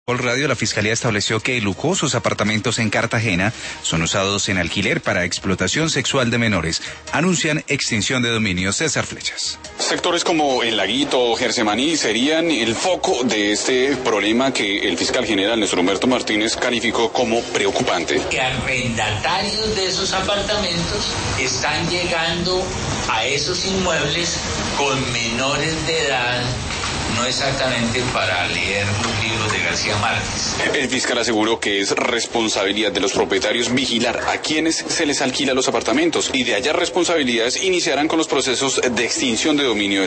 Por radio, la Fiscalía estableció que lujosos apartamentos en Cartagena son usados en alquiler para explotación sexual de menores. Anuncian extinción de dominio. César Flechas. Sectores como El Laguito o Gersemaní serían el foco de este problema que el fiscal general Néstor Humberto Martínez calificó como preocupante. Que arrendatarios de esos apartamentos están llegando a esos inmuebles con menores de edad, no exactamente para leer los libros de García Márquez. El fiscal aseguró que es responsabilidad de los propietarios vigilar a quienes se les alquila los apartamentos y de hallar responsabilidades iniciarán con los procesos de extinción de dominio.